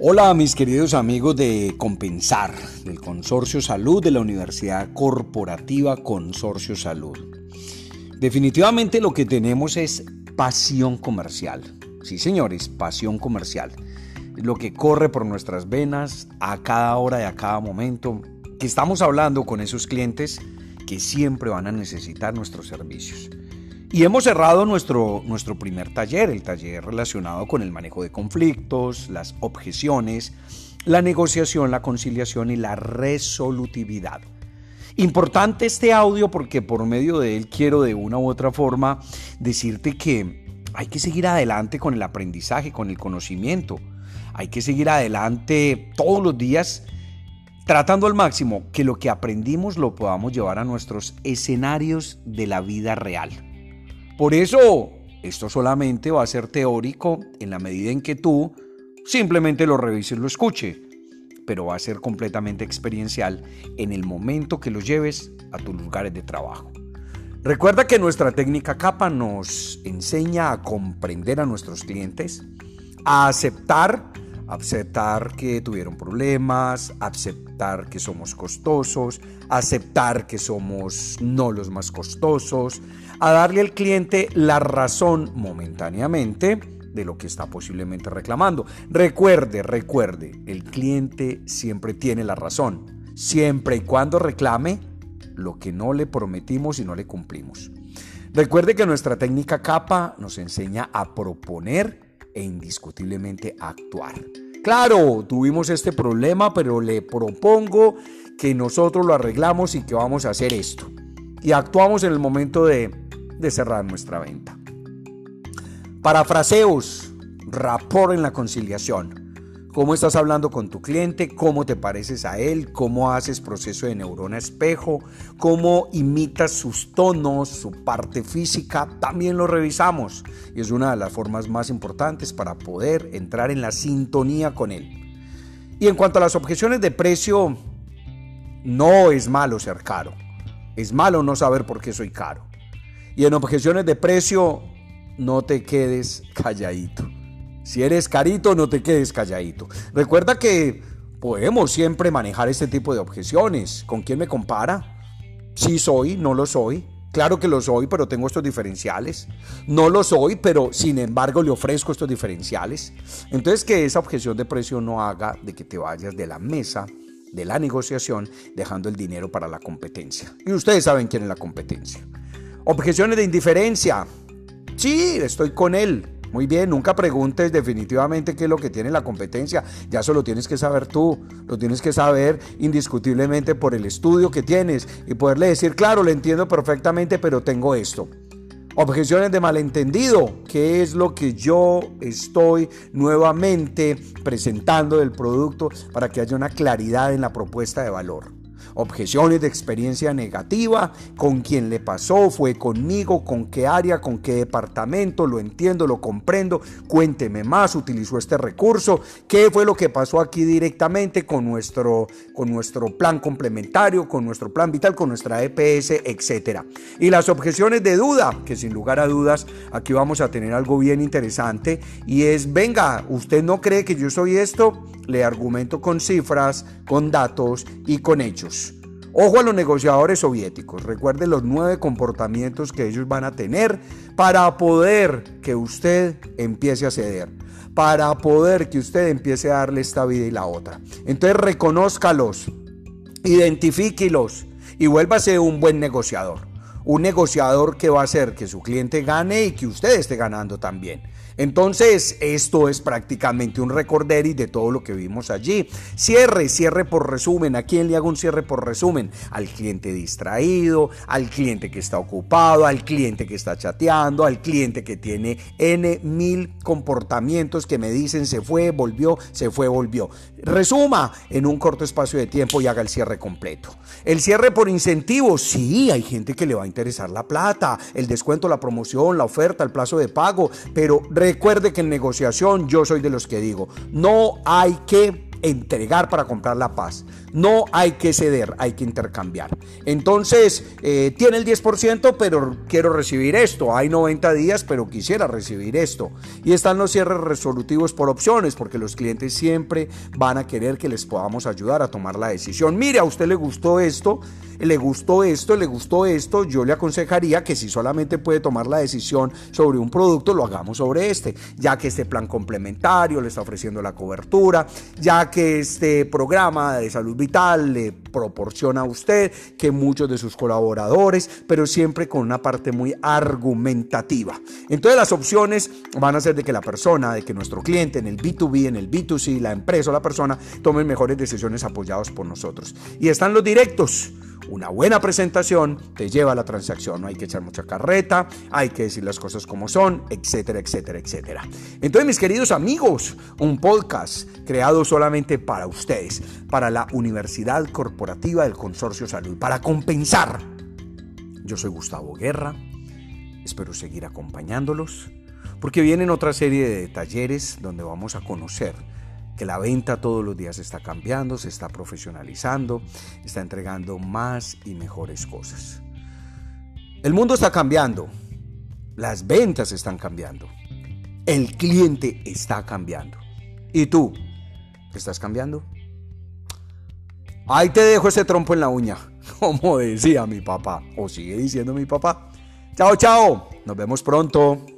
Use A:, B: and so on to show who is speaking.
A: Hola mis queridos amigos de Compensar, del Consorcio Salud de la Universidad Corporativa Consorcio Salud. Definitivamente lo que tenemos es pasión comercial. Sí, señores, pasión comercial. Es lo que corre por nuestras venas a cada hora y a cada momento que estamos hablando con esos clientes que siempre van a necesitar nuestros servicios. Y hemos cerrado nuestro primer taller, el taller relacionado con el manejo de conflictos, las objeciones, la negociación, la conciliación y la resolutividad. Importante este audio porque por medio de él quiero de una u otra forma decirte que hay que seguir adelante con el aprendizaje, con el conocimiento. Hay que seguir adelante todos los días tratando al máximo que lo que aprendimos lo podamos llevar a nuestros escenarios de la vida real. Por eso, esto solamente va a ser teórico en la medida en que tú simplemente lo revises y lo escuches, pero va a ser completamente experiencial en el momento que lo lleves a tus lugares de trabajo. Recuerda que nuestra técnica CAPA nos enseña a comprender a nuestros clientes, a aceptar que tuvieron problemas, aceptar que somos costosos, aceptar que somos no los más costosos, a darle al cliente la razón momentáneamente de lo que está posiblemente reclamando. Recuerde, el cliente siempre tiene la razón, siempre y cuando reclame lo que no le prometimos y no le cumplimos. Recuerde que nuestra técnica CAPA nos enseña a proponer e indiscutiblemente actuar. Claro, tuvimos este problema, pero le propongo que nosotros lo arreglamos y que vamos a hacer esto. Y actuamos en el momento de cerrar nuestra venta. Parafraseos, rapport en la conciliación. ¿Cómo estás hablando con tu cliente? ¿Cómo te pareces a él? ¿Cómo haces proceso de neurona espejo? ¿Cómo imitas sus tonos, su parte física? También lo revisamos. Y es una de las formas más importantes para poder entrar en la sintonía con él. Y en cuanto a las objeciones de precio, no es malo ser caro. Es malo no saber por qué soy caro. Y en objeciones de precio, no te quedes calladito. Si eres carito, no te quedes calladito. Recuerda que podemos siempre manejar este tipo de objeciones. ¿Con quién me compara? Sí soy, no lo soy. Claro que lo soy, pero tengo estos diferenciales. No lo soy, pero sin embargo le ofrezco estos diferenciales. Entonces que esa objeción de precio no haga de que te vayas de la mesa de la negociación dejando el dinero para la competencia. Y ustedes saben quién es la competencia. Objeciones de indiferencia. Sí, estoy con él. Muy bien, nunca preguntes definitivamente qué es lo que tiene la competencia. Ya eso lo tienes que saber tú. Lo tienes que saber indiscutiblemente por el estudio que tienes y poderle decir, claro, lo entiendo perfectamente, pero tengo esto. Objeciones de malentendido. ¿Qué es lo que yo estoy nuevamente presentando del producto para que haya una claridad en la propuesta de valor? Objeciones de experiencia negativa, con quién le pasó, fue conmigo, con qué área, con qué departamento, lo entiendo, lo comprendo, cuénteme más, utilizó este recurso, qué fue lo que pasó aquí directamente con nuestro plan complementario, con nuestro plan vital, con nuestra EPS, etc. Y las objeciones de duda, que sin lugar a dudas, aquí vamos a tener algo bien interesante y es, venga, ¿usted no cree que yo soy esto? Le argumento con cifras, con datos y con hechos. Ojo a los negociadores soviéticos, recuerde los 9 comportamientos que ellos van a tener para poder que usted empiece a ceder, para poder que usted empiece a darle esta vida y la otra. Entonces reconózcalos, identifíquelos y vuélvase un buen negociador. Un negociador que va a hacer que su cliente gane y que usted esté ganando también. Entonces, esto es prácticamente un recorderis de todo lo que vimos allí. Cierre por resumen. ¿A quién le hago un cierre por resumen? Al cliente distraído, al cliente que está ocupado, al cliente que está chateando, al cliente que tiene N.000 comportamientos que me dicen se fue, volvió, se fue, volvió. Resuma en un corto espacio de tiempo y haga el cierre completo. El cierre por incentivos. Sí, hay gente que le va a interesar la plata, el descuento, la promoción, la oferta, el plazo de pago, pero recuerde que en negociación yo soy de los que digo, no hay que entregar para comprar la paz. No hay que ceder, hay que intercambiar. Entonces, tiene el 10%, pero quiero recibir esto. Hay 90 días, pero quisiera recibir esto. Y están los cierres resolutivos por opciones, porque los clientes siempre van a querer que les podamos ayudar a tomar la decisión. Mire, a usted le gustó esto, le gustó esto, le gustó esto. Yo le aconsejaría que si solamente puede tomar la decisión sobre un producto, lo hagamos sobre este, ya que este plan complementario le está ofreciendo la cobertura, ya que este programa de salud vital le proporciona a usted, que muchos de sus colaboradores, pero siempre con una parte muy argumentativa. Entonces las opciones van a ser de que la persona, de que nuestro cliente en el B2B, en el B2C, la empresa o la persona tomen mejores decisiones apoyados por nosotros. Y están los directos. Una buena presentación te lleva a la transacción. No hay que echar mucha carreta, hay que decir las cosas como son, etcétera, etcétera, etcétera. Entonces, mis queridos amigos, un podcast creado solamente para ustedes, para la Universidad Corporativa del Consorcio Salud, para compensar. Yo soy Gustavo Guerra, espero seguir acompañándolos, porque vienen otra serie de talleres donde vamos a conocer que la venta todos los días está cambiando, se está profesionalizando, está entregando más y mejores cosas. El mundo está cambiando, las ventas están cambiando, el cliente está cambiando. ¿Y tú? ¿Estás cambiando? Ahí te dejo ese trompo en la uña, como decía mi papá, o sigue diciendo mi papá. Chao, chao, nos vemos pronto.